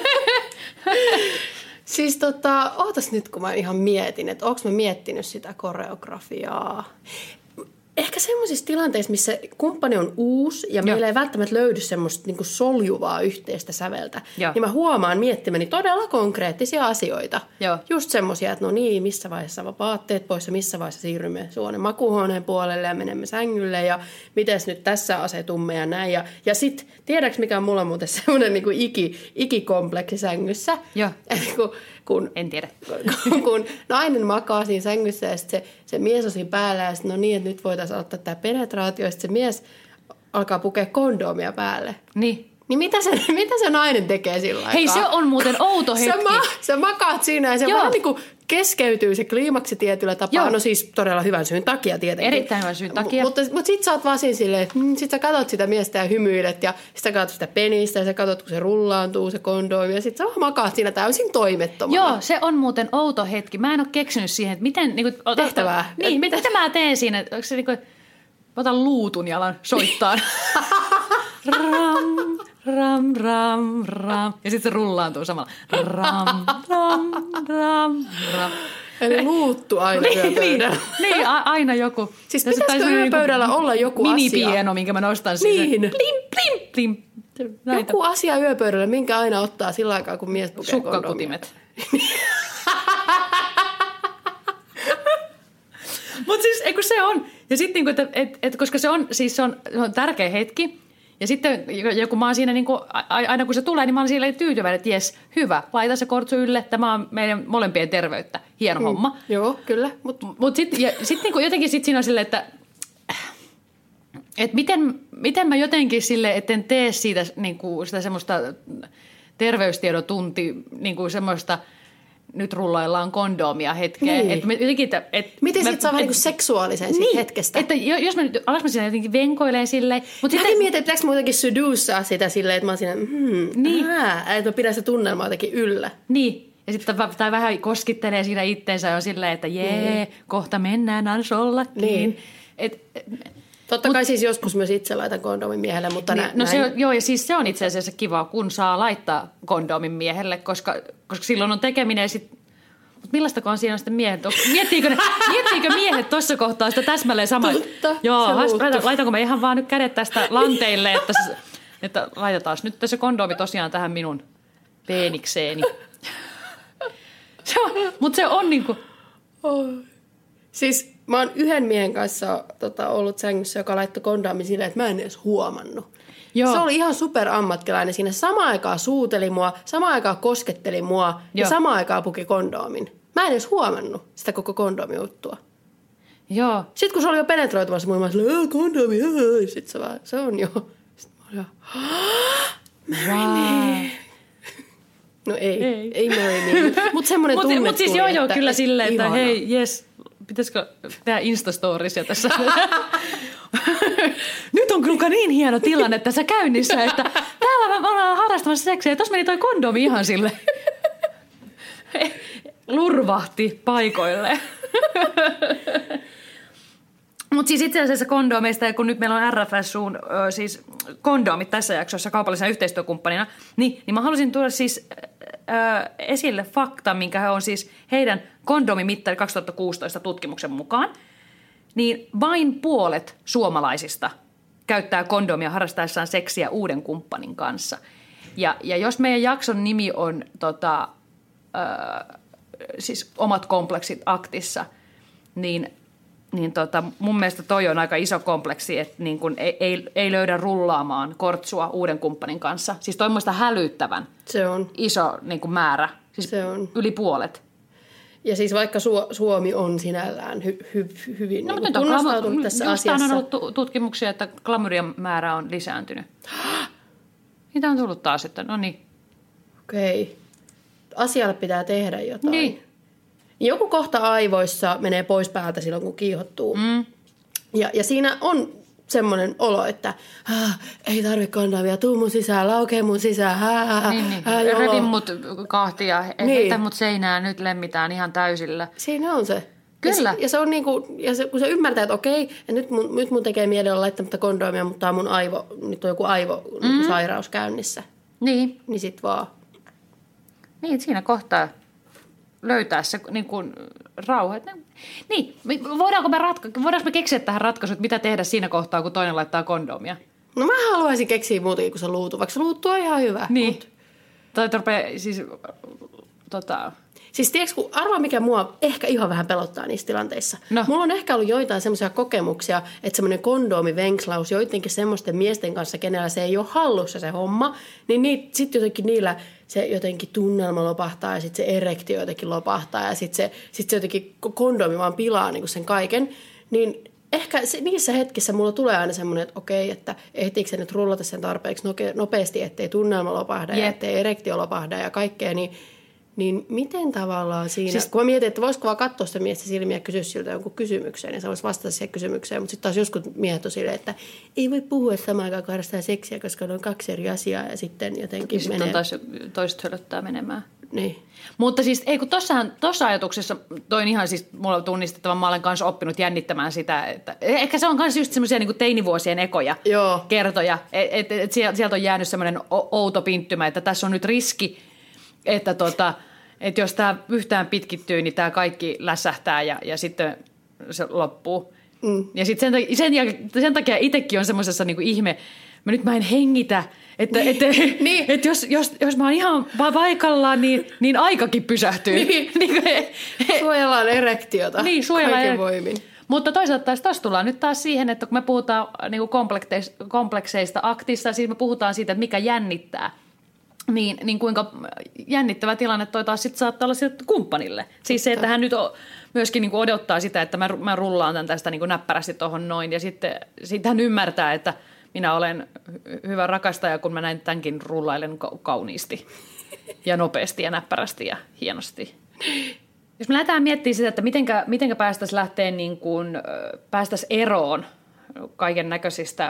Speaker 3: Siis tota, ootas nyt kun mä ihan mietin, että oonko mä miettinyt sitä koreografiaa. Ehkä semmoisissa tilanteissa, missä kumppani on uusi ja meillä Joo. ei välttämättä löydy semmoista niin kuin soljuvaa yhteistä säveltä, Joo. niin mä huomaan miettimäni todella konkreettisia asioita. Joo. Just semmoisia, että no niin, missä vaiheessa vaatteet pois ja missä vaiheessa siirrymme suonen makuuhuoneen puolelle ja menemme sängylle ja mites nyt tässä asetumme ja näin. Ja, ja sit, tiedätkö mikä on mulla muuten semmoinen niin kuin iki, ikikompleksi sängyssä?
Speaker 4: Joo.
Speaker 3: kun, kun,
Speaker 4: en tiedä.
Speaker 3: Kun, kun nainen makaa siinä sängyssä ja sitten se, se mies on siinä päällä ja sitten no niin, että nyt voitaisiin aloittaa tämä penetraatio ja sitten se mies alkaa pukea kondomia päälle.
Speaker 4: Niin.
Speaker 3: Niin mitä se, mitä se nainen tekee sillä aikaa?
Speaker 4: Hei, se on muuten outo hetki.
Speaker 3: Sä, ma, sä makaat siinä ja se Joo. vähän niin kuin keskeytyy se kliimaksi tietyllä tapaa. Joo. No siis todella hyvän syyn takia tietenkin.
Speaker 4: Erittäin hyvän syyn takia.
Speaker 3: M- mutta mutta sit sä oot vaan siinä silleen, että mm, sit sä katot sitä miestä ja hymyilet ja sit sä katot sitä penistä ja sä katot, kun se rullaantuu se kondomi ja sit sä vaan makaat siinä täysin toimettomana.
Speaker 4: Joo, se on muuten outo hetki. Mä en ole keksinyt siihen, että miten... Niin kuin,
Speaker 3: tehtävää.
Speaker 4: Niin, et, mitä, mitä mä teen siinä? Onko se niin kuin, otan luutun ja alan soittaa. Ram, ram, ram, ram. Ja sitten se rullaantuu samalla. Ram, ram, ram, ram.
Speaker 3: Eli luuttu aina yöpöydällä.
Speaker 4: Niin, niin, aina joku.
Speaker 3: Siis pitäisikö yöpöydällä niin olla joku asia?
Speaker 4: Mini-pieno, minkä mä nostan siihen.
Speaker 3: Niin.
Speaker 4: Plim, plim, plim.
Speaker 3: Näitä. Joku asia yöpöydällä, minkä aina ottaa sillä aikaa, kun mies pukee kondomia.
Speaker 4: Sukkakutimet. Mutta siis, eikö se on. Ja sitten, niinku, että et, et, koska se on, siis se on, se on tärkeä hetki. Ja sitten, kun mä oon siinä, niinku, aina kun se tulee, niin mä oon siinä tyytyväinen, että jes, hyvä, laita se kortsu ylle. Tämä on meidän molempien terveyttä. Hieno mm. homma.
Speaker 3: Joo, kyllä.
Speaker 4: Mutta mut sitten sit, niinku, jotenkin sit siinä on silleen, että et miten, miten mä jotenkin silleen, etten tee siitä niinku, sitä semmoista terveystiedotunti, niinku semmoista... Nyt rullaillaan kondomia hetkeä.
Speaker 3: Niin.
Speaker 4: Et jotenkin, että, et
Speaker 3: miten
Speaker 4: mä,
Speaker 3: sit saa vähän niin seksuaalisen niin, siitä hetkestä?
Speaker 4: Että jos mä nyt, alas mä siinä jotenkin venkoilen silleen.
Speaker 3: Mäkin sitten... mietin, että pitääkö muutenkin seduusaa sitä silleen, että mä oon siinä, hmm, niin. ää, että mä pidän sitä tunnelmaa jotenkin yllä.
Speaker 4: Niin. Ja sitten tai vähän koskittelee siinä itteensä ja on silleen, että jee, mm. kohta mennään ansollakin. Niin. Et,
Speaker 3: Totta kai Mut, siis joskus myös itse laitan kondomin miehelle, mutta niin, nä,
Speaker 4: no
Speaker 3: näin.
Speaker 4: Se on, joo, ja siis se on itse asiassa kiva, kun saa laittaa kondomin miehelle, koska, koska silloin on tekeminen ja sitten Mutta millaistakohan siinä on sitten miehet? Miettiikö, ne, miettiikö miehet tuossa kohtaa sitä täsmälleen samaa?
Speaker 3: Totta,
Speaker 4: Joo,
Speaker 3: se
Speaker 4: has,
Speaker 3: muuttuu.
Speaker 4: laitanko mä ihan vaan nyt kädet tästä lanteille, että, se, että laitetaan nyt se kondomi tosiaan tähän minun peenikseeni. Mutta se on niinku...
Speaker 3: Oh. Siis mä oon yhden miehen kanssa tota, ollut sängyssä, joka laittoi kondoomin silleen, että mä en edes huomannut.
Speaker 4: Joo.
Speaker 3: Se oli ihan super ammattilainen siinä. Samaan aikaan suuteli mua, samaan aikaan kosketteli mua Joo. ja
Speaker 4: Joo.
Speaker 3: samaan aikaan puki kondoomin. Mä en edes huomannut sitä koko kondoomi-juttua.
Speaker 4: Joo.
Speaker 3: Sitten kun se oli jo penetroitumassa, mä olin silleen, kondoomi, sitten se vaan, se on jo. Sitten mä olin jo, Mary No ei, ei, ei Mary me. Mutta semmoinen tunne
Speaker 4: Mutta siis
Speaker 3: tuli,
Speaker 4: joo, joo,
Speaker 3: että
Speaker 4: kyllä silleen, että
Speaker 3: ihana.
Speaker 4: hei, jes, pitäisikö tehdä Instastorisia tässä? Nyt on kyllä niin hieno tilanne tässä käynnissä, että täällä me ollaan harrastamassa seksiä ja tuossa meni toi kondomi ihan sille. Lurvahti paikoille. Mutta siis itse asiassa kondomeista, kun nyt meillä on R F S U:n ö, siis kondomit tässä jaksossa kaupallisena yhteistyökumppanina, niin, niin mä halusin tuoda siis ö, esille fakta, minkä he on siis heidän kondomimittari kaksituhattakuusitoista tutkimuksen mukaan, niin vain puolet suomalaisista käyttää kondomia harrastaessaan seksiä uuden kumppanin kanssa. Ja, ja jos meidän jakson nimi on tota, ö, siis omat kompleksit aktissa, niin niin tota, mun mielestä toi on aika iso kompleksi, että niin kun ei, ei, ei löydä rullaamaan kortsua uuden kumppanin kanssa. Siis toi on muista hälyttävän
Speaker 3: Se on.
Speaker 4: iso niin kun määrä, siis
Speaker 3: Se on.
Speaker 4: yli puolet.
Speaker 3: Ja siis vaikka Su- Suomi on sinällään hy- hy- hyvin
Speaker 4: No,
Speaker 3: niin
Speaker 4: mutta
Speaker 3: kunnostautunut
Speaker 4: glamu-
Speaker 3: tässä
Speaker 4: just
Speaker 3: asiassa.
Speaker 4: on ollut tu- tutkimuksia, että glamurian määrä on lisääntynyt. Mitä on tullut taas, että no niin.
Speaker 3: Okei. Asialle pitää tehdä jotain.
Speaker 4: Niin.
Speaker 3: Joku kohta aivoissa menee pois päältä silloin, kun kiihottuu.
Speaker 4: Mm.
Speaker 3: Ja, ja siinä on semmoinen olo, että ei tarvitse kondomia, tuu mun sisään, laukee mun sisään. Hää,
Speaker 4: Niin, niin.
Speaker 3: hää, jolo.
Speaker 4: Revin mut kahtia,
Speaker 3: Niin.
Speaker 4: heitä mut seinään, nyt lemmitään ihan täysillä.
Speaker 3: Siinä on se.
Speaker 4: Kyllä.
Speaker 3: Ja se, ja se on niinku, ja se, kun se ymmärtää, että okei, ja nyt mun, nyt mun tekee mieli olla laittamatta kondomia, mutta tää on mun aivo, nyt on joku aivo mm. niin sairaus käynnissä.
Speaker 4: Niin.
Speaker 3: Niin sit vaan.
Speaker 4: Niin, siinä kohtaa löytää se niin kuin rauha. Niin, voidaanko me, ratka- voidaanko me keksiä tähän ratkaisut, mitä tehdä siinä kohtaa, kun toinen laittaa kondomia?
Speaker 3: No mä haluaisin keksiä muutakin kuin se luutu, vaikka se luutu on ihan hyvä.
Speaker 4: Niin.
Speaker 3: Mut.
Speaker 4: Tai rupeaa siis, tota...
Speaker 3: Siis tiedätkö, kun arvaa mikä mua ehkä ihan vähän pelottaa niissä tilanteissa.
Speaker 4: No.
Speaker 3: Mulla on ehkä ollut joitain semmoisia kokemuksia, että semmoinen kondomivenkslaus joidenkin semmoisten miesten kanssa, kenellä se ei ole hallussa se homma, niin sitten jotenkin niillä se jotenkin tunnelma lopahtaa ja sitten se erektio jotenkin lopahtaa ja sitten se, sit se jotenkin kondomi vaan pilaa niinku sen kaiken. Niin ehkä se, niissä hetkissä mulla tulee aina semmoinen, että okei, että ehtiikö se nyt rullata sen tarpeeksi nopeasti, ettei tunnelma lopahda yep. ja ettei erektio lopahda ja kaikkea, niin... Niin miten tavallaan siinä, siis, kun mä mietin, että voisiko vaan katsoa sitä miestä silmiä ja kysyä siltä jonkun kysymykseen, niin se voisi vastata siihen kysymykseen. Mutta sitten taas joskus miehet on silleen, että ei voi puhua samaan aikaan, kun harrastaa seksiä, koska ne on kaksi eri asiaa ja sitten jotenkin
Speaker 4: ja
Speaker 3: menee.
Speaker 4: sitten taas toiset hölöttää menemään.
Speaker 3: Niin.
Speaker 4: Mutta siis, ei kun tossahan, tossa ajatuksessa, toi on ihan siis mulla tunnistettava, mä olen kanssa oppinut jännittämään sitä, että ehkä se on myös just semmoisia niin kuin teinivuosien ekoja
Speaker 3: Joo.
Speaker 4: kertoja, että et, et sieltä on jäänyt semmoinen outo pinttymä, että tässä on nyt riski, että tota, että jos tämä yhtään pitkittyy, niin tämä kaikki lässähtää ja, ja sitten se loppuu. Mm. Ja sitten sen, sen, sen takia itsekin on semmoisessa niinku ihme, mä nyt mä en hengitä, että niin. et,
Speaker 3: niin.
Speaker 4: et jos, jos, jos mä oon ihan paikallaan, niin, niin aikakin pysähtyy.
Speaker 3: Niin. Suojellaan erektiota
Speaker 4: niin, suojellaan
Speaker 3: kaiken
Speaker 4: erek-
Speaker 3: voimin.
Speaker 4: Mutta toisaalta taas tuossa tullaan nyt taas siihen, että kun me puhutaan niinku komplekseista aktissa, siis me puhutaan siitä, että mikä jännittää. Niin, niin kuinka jännittävä tilanne toi taas sitten saattaa olla sille kumppanille. Siis se, että hän nyt on, myöskin niin kuin odottaa sitä, että mä, mä rullaan tämän tästä niin kuin näppärästi tuohon noin. Ja sitten, sitten hän ymmärtää, että minä olen hyvä rakastaja, kun mä näin tämänkin rullailen kauniisti ja nopeasti ja näppärästi ja hienosti. Jos me lähdetään miettimään sitä, että mitenkä, mitenkä päästäisiin lähteä niin kuin, päästäisiin eroon kaiken näköisistä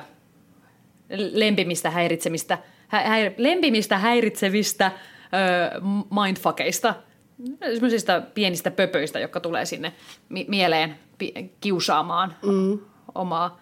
Speaker 4: lempimistä, häiritsemistä, Häir- lempimistä, häiritsevistä ö, mindfuckeista, semmoisista pienistä pöpöistä, jotka tulee sinne mi- mieleen pi- kiusaamaan mm. omaa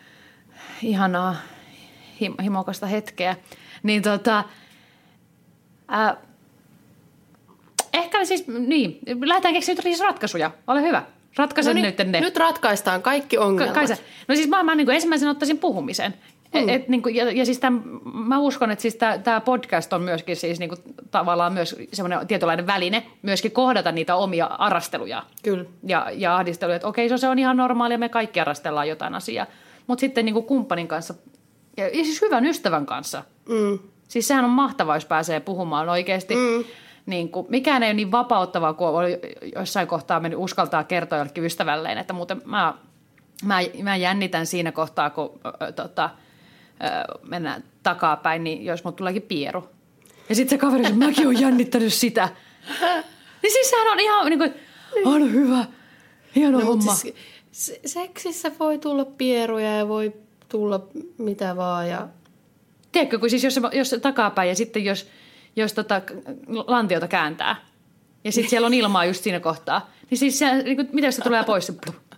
Speaker 4: ihanaa him- himokasta hetkeä. Niin tota, äh, ehkä lähdetään siis, niin, lähdetään keksiä nyt siis ratkaisuja. Ole hyvä. Ratkaise
Speaker 3: no
Speaker 4: nyt
Speaker 3: niin,
Speaker 4: ne.
Speaker 3: Nyt ratkaistaan kaikki ongelmat.
Speaker 4: Ka- Kaisa. No siis mä, mä niin kuin ensimmäisenä ottaisin puhumisen. Mm. Et, niin kuin, ja, ja siis tämän, mä uskon, että siis tämä podcast on myöskin siis niin kuin, tavallaan myös semmoinen tietynlainen väline myöskin kohdata niitä omia arasteluja.
Speaker 3: Kyllä.
Speaker 4: Ja, ja ahdisteluja, että okei, se on ihan normaalia, me kaikki arastellaan jotain asiaa. Mutta sitten niin kuin kumppanin kanssa, ja, ja siis hyvän ystävän kanssa.
Speaker 3: Mm.
Speaker 4: Siis sehän on mahtavaa, jos pääsee puhumaan oikeasti. Mm. Niin kuin, mikään ei ole niin vapauttavaa, kuin on jossain kohtaa mennyt uskaltaa kertoa jollekin ystävälleen, että muuten mä, mä, mä jännitän siinä kohtaa, kun äh, tota, mennään takapäin, niin jos mut tuleekin pieru. Ja sitten se kaveri, että mäkin oon jännittänyt sitä. Niin siis sehän on ihan niin kuin, on hyvä, hieno no, homma.
Speaker 3: Siis, seksissä voi tulla pieruja ja voi tulla mitä vaan. Ja...
Speaker 4: Tiedätkö, kun siis jos, jos takapäin ja sitten jos, jos tota, lantiota kääntää ja sitten siellä on ilmaa just siinä kohtaa, niin siis se, niin kuin, mitä jos se tulee pois?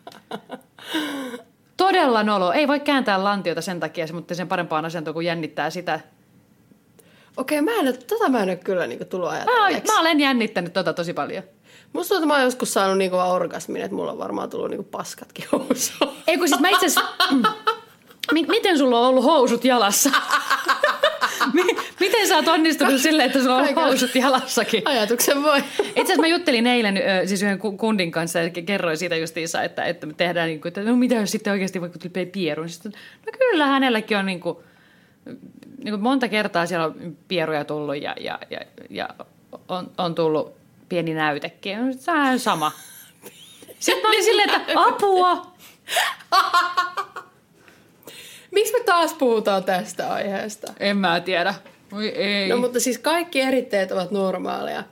Speaker 4: Todella nolo. Ei voi kääntää lantiota sen takia, mutta sen parempaan asentoon, kun jännittää sitä.
Speaker 3: Okei, mä en ole, tota mä en ole kyllä niin kuin tullut ajatelleeksi.
Speaker 4: Mä, mä olen jännittänyt tota tosi paljon.
Speaker 3: Musta tuntuu, että mä oon joskus saanut niin kuin orgasmin, että mulla on varmaan tullut niin kuin paskatkin housuun.
Speaker 4: Ei kun siis mä itse asiassa... Miten sulla on ollut housut jalassa? Miten sä oot onnistunut silleen, että sulla on ollut housut jalassakin?
Speaker 3: Ajatuksen voi.
Speaker 4: Itse asiassa mä juttelin eilen siis yhden kundin kanssa ja kerroin siitä justiinsa, että, että me tehdään, niin kuin, että no mitä jos sitten oikeasti vaikka tuli pieru. Sitten, no kyllä hänelläkin on niin kuin, niin kuin monta kertaa siellä on pieruja tullut ja, ja, ja, ja on, on tullut pieni näytekin. Se on sama. Sitten mä olin silleen, että apua!
Speaker 3: Miksi me taas puhutaan tästä aiheesta?
Speaker 4: En mä tiedä. Oi ei.
Speaker 3: No mutta siis kaikki eritteet ovat normaaleja.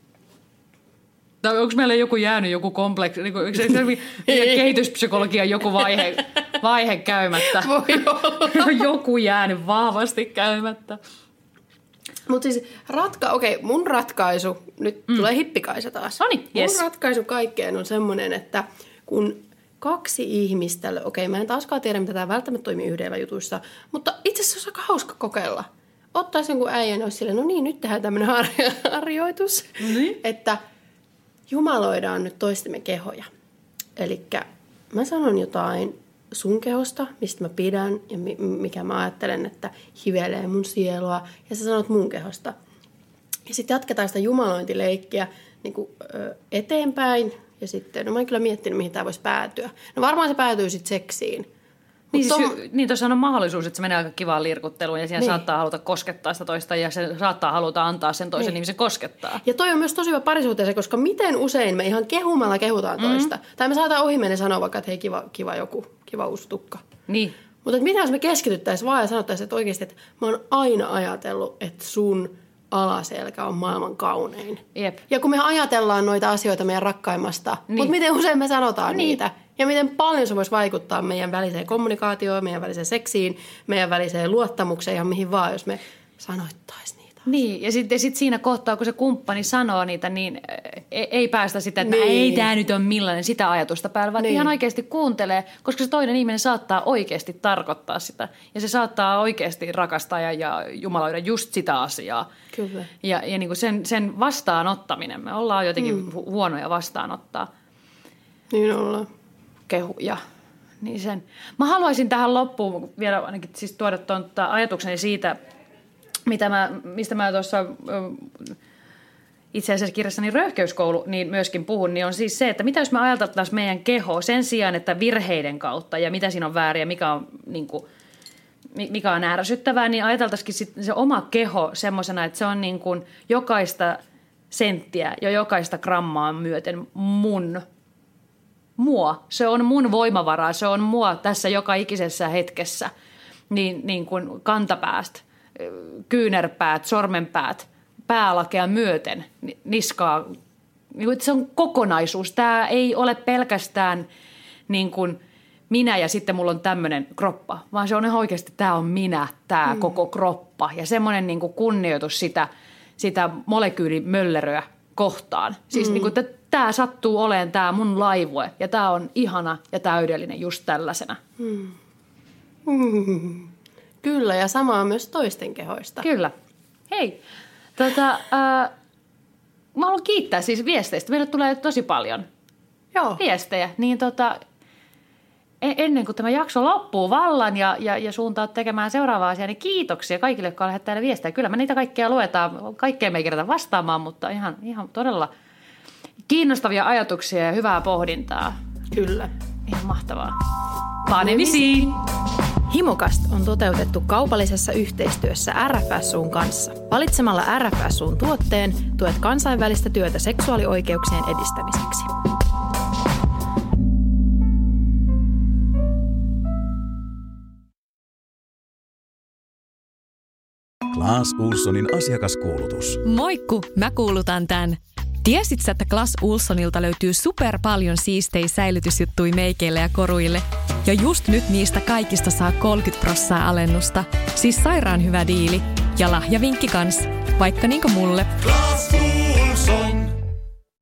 Speaker 4: Tai onko meillä joku jäänyt joku kompleksi, niin kuin, kehityspsykologian joku vaihe, vaihe käymättä?
Speaker 3: Voi olla.
Speaker 4: Joku jäänyt vahvasti käymättä.
Speaker 3: Mutta siis ratka, okei, mun ratkaisu, nyt mm. tulee hippikaisa taas.
Speaker 4: Noniin, yes.
Speaker 3: Mun ratkaisu kaikkeen on semmoinen, että kun kaksi ihmistä, okei mä en taaskaan tiedä, mitä tämä välttämättä toimii yhdellä jutuissa, mutta itse asiassa olisi aika hauska kokeilla. Ottaisi jonkun äijän ja olisi silleen, no niin, nyt tehdään tämmöinen harjoitus, mm-hmm. että jumaloidaan nyt toistemme kehoja. Elikkä mä sanon jotain sun kehosta, mistä mä pidän ja mikä mä ajattelen, että hivelee mun sielua, ja sä sanot mun kehosta. Ja sitten jatketaan sitä jumalointileikkiä niin kuin, ö, eteenpäin, ja sitten, no mä en kyllä miettinyt, mihin tämä voisi päätyä. No varmaan se päätyy sitten seksiin.
Speaker 4: Niin, siis, tom... niin tuossa on mahdollisuus, että se menee aika kivaan lirkutteluun ja siinä niin. saattaa haluta koskettaa sitä toista ja se saattaa haluta antaa sen toisen, niin, niin se koskettaa.
Speaker 3: Ja toi on myös tosi hyvä parisuhteeseen, koska miten usein me ihan kehumalla kehutaan toista. Mm-hmm. Tai me saadaan ohi mennä sanoa vaikka, että hei kiva, kiva joku, kiva uusi tukka.
Speaker 4: Niin.
Speaker 3: Mutta mitä jos me keskityttäisiin vaan ja sanottaisiin, että oikeasti, että mä oon aina ajatellut, että sun alaselkä on maailman kaunein.
Speaker 4: Jep.
Speaker 3: Ja kun me ajatellaan noita asioita meidän rakkaimmasta, niin. mutta miten usein me sanotaan niin. niitä? Ja miten paljon se voisi vaikuttaa meidän väliseen kommunikaatioon, meidän väliseen seksiin, meidän väliseen luottamukseen ja mihin vaan, jos me sanoittaisiin niitä.
Speaker 4: Niin, ja sitten sit siinä kohtaa, kun se kumppani sanoo niitä, niin ei, ei päästä sitä, että
Speaker 3: niin.
Speaker 4: ei tämä nyt ole millainen sitä ajatusta päällä, vaan niin. ihan oikeasti kuuntelee, koska se toinen ihminen saattaa oikeasti tarkoittaa sitä. Ja se saattaa oikeasti rakastaa ja, ja jumaloida just sitä asiaa.
Speaker 3: Kyllä.
Speaker 4: Ja, ja niin kuin sen, sen vastaanottaminen, me ollaan jotenkin mm. huonoja vastaanottaa.
Speaker 3: Niin ollaan.
Speaker 4: Kehuja. Niin sen. Mä haluaisin tähän loppuun vielä ainakin siis tuoda tuon ajatukseni siitä, mitä mä, mistä mä tuossa itse asiassa kirjassani Röyhkeyskoulu niin myöskin puhun, niin on siis se, että mitä jos me ajateltaisiin meidän keho sen sijaan, että virheiden kautta ja mitä siinä on väärin ja mikä on, niin kuin, mikä on ärsyttävää, niin ajateltaisikin sitten se oma keho semmoisena, että se on niin kuin jokaista senttiä ja jokaista grammaa myöten mun mua. Se on mun voimavaraa, se on mua tässä joka ikisessä hetkessä, niin, niin kuin kantapäästä, kyynärpäät, sormenpäät, päälakea myöten, niskaa. Niin kuin, se on kokonaisuus. Tämä ei ole pelkästään niin kuin minä ja sitten mulla on tämmöinen kroppa, vaan se on ihan oikeasti, tämä on minä, tämä mm. koko kroppa. Ja semmoinen niin kuin kunnioitus sitä, sitä molekyylimölleröä kohtaan. Siis mm. niin kuin, tämä sattuu olemaan tämä mun laivue ja tämä on ihana ja täydellinen just tällaisena.
Speaker 3: Mm. Mm. Kyllä, ja sama on myös toisten kehoista.
Speaker 4: Kyllä. Hei, tota, äh, mä haluan kiittää siis viesteistä. Meille tulee tosi paljon
Speaker 3: Joo.
Speaker 4: viestejä. Niin tota, ennen kuin tämä jakso loppuu vallan ja, ja, ja suuntaat tekemään seuraavaa asiaa, niin kiitoksia kaikille, jotka lähettää täällä viestejä. Kyllä me niitä kaikkea luetaan. Kaikkea me ei kerätä vastaamaan, mutta ihan, ihan todella kiinnostavia ajatuksia ja hyvää pohdintaa.
Speaker 3: Kyllä.
Speaker 4: Ihan mahtavaa. Panemisiin!
Speaker 5: Himokast on toteutettu kaupallisessa yhteistyössä R F S U:n kanssa. Valitsemalla R F S U:n tuotteen tuet kansainvälistä työtä seksuaalioikeuksien edistämiseksi.
Speaker 1: Clas Ohlsonin asiakaskuulutus.
Speaker 2: Moikku, mä kuulutan tän. Tiesit sä, että Clas Ohlsonilta löytyy super paljon siistejä säilytysjuttuja meikeille ja koruille? Ja just nyt niistä kaikista saa kolmekymmentä prosenttia alennusta. Siis sairaan hyvä diili. Ja lahjavinkki kans. Vaikka niinku mulle.
Speaker 1: Clas Ohlson.